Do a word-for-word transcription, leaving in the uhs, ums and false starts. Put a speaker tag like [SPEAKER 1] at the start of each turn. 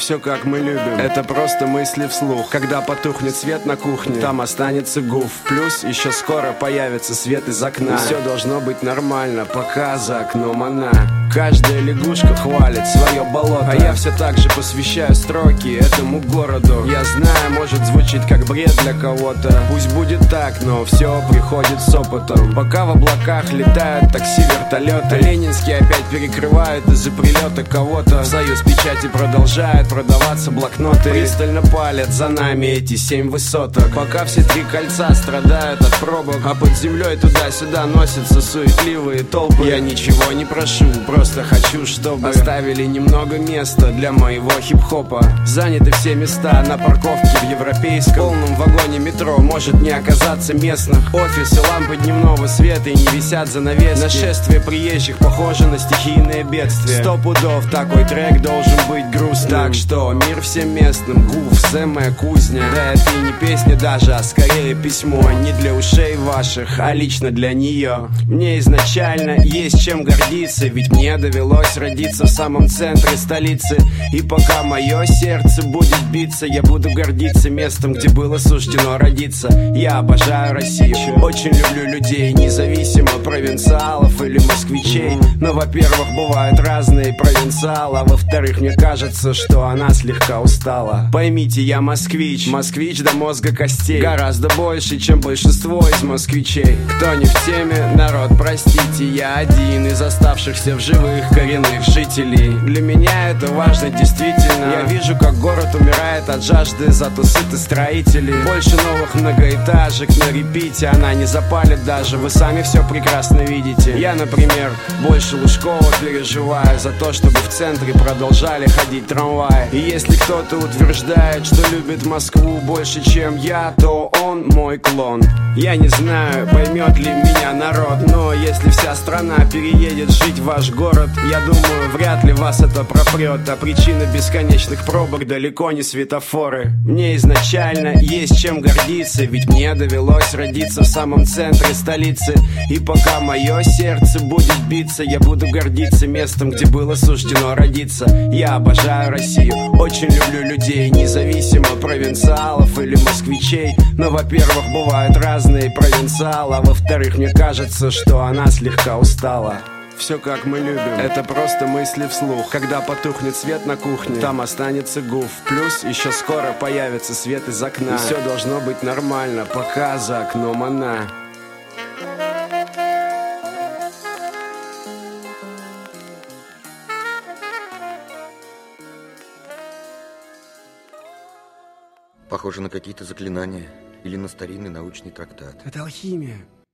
[SPEAKER 1] Все как мы любим, это просто мысли вслух. Когда потухнет свет на кухне, там останется гуф. Плюс еще скоро появится свет из окна. Все должно быть нормально, пока за окном она. Каждая лягушка хвалит свое болото, а я все так же посвящаю строки этому городу. Я знаю, может звучит как бред для кого-то. Пусть будет так, но все приходит с опытом. Пока в облаках летают такси, вертолеты, Ленинский опять перекрывают из-за прилета кого-то. Союз печати продолжает продаваться блокноты. Пристально палят за нами эти семь высоток. Пока все три кольца страдают от пробок, а под землей туда-сюда носятся суетливые толпы. Я ничего не прошу, просто хочу, чтобы оставили немного места для моего хип-хопа. Заняты все места на парковке в европейском. В полном вагоне метро может не оказаться местных. Офисы, лампы дневного света и не висят занавески. Нашествие приезжих похоже на стихийное бедствие. Сто пудов такой трек должен быть грустным. Так что мир всем местным, гуф, сэмая кузня. Да это и не песня даже, а скорее письмо. Не для ушей ваших, а лично для нее. Мне изначально есть чем гордиться, ведь мне довелось родиться в самом центре столицы. И пока мое сердце будет биться, я буду гордиться местом, где было суждено родиться. Я обожаю Россию, очень люблю людей, независимо провинциалов или москвичей. Но, во-первых, бывают разные провинциалы, а во-вторых, мне кажется, что она слегка устала. Поймите, я москвич, москвич до мозга костей. Гораздо больше, чем большинство из москвичей. Кто не в теме, народ, простите, я один из оставшихся в живых коренных жителей. Для меня это важно действительно. Я вижу, как город умирает от жажды, зато сыты строители. Больше новых многоэтажек на репите, она не запалит даже, вы сами все прекрасно видите. Я, например, больше Лужкова переживаю за то, чтобы в центре продолжали ходить трамваи. И если кто-то утверждает, что любит Москву больше, чем я, то он мой клон. Я не знаю, поймет ли меня народ, но если вся страна переедет жить в ваш город, я думаю, вряд ли вас это пропрет. А причина бесконечных пробок далеко не светофоры. Мне изначально есть чем гордиться, ведь мне довелось родиться в самом центре столицы. И пока мое сердце будет биться, я буду гордиться местом, где было суждено родиться. Я обожаю Россию, очень люблю людей, независимо провинциалов или москвичей. Но, во-первых, бывают разные провинциалы, а во-вторых, мне кажется, что она слегка устала. Все как мы любим, это просто мысли вслух. Когда потухнет свет на кухне, там останется гуф. Плюс еще скоро появится свет из окна. И все должно быть нормально, пока за окном она.
[SPEAKER 2] Похоже на какие-то заклинания или на старинный научный трактат.
[SPEAKER 1] Это алхимия.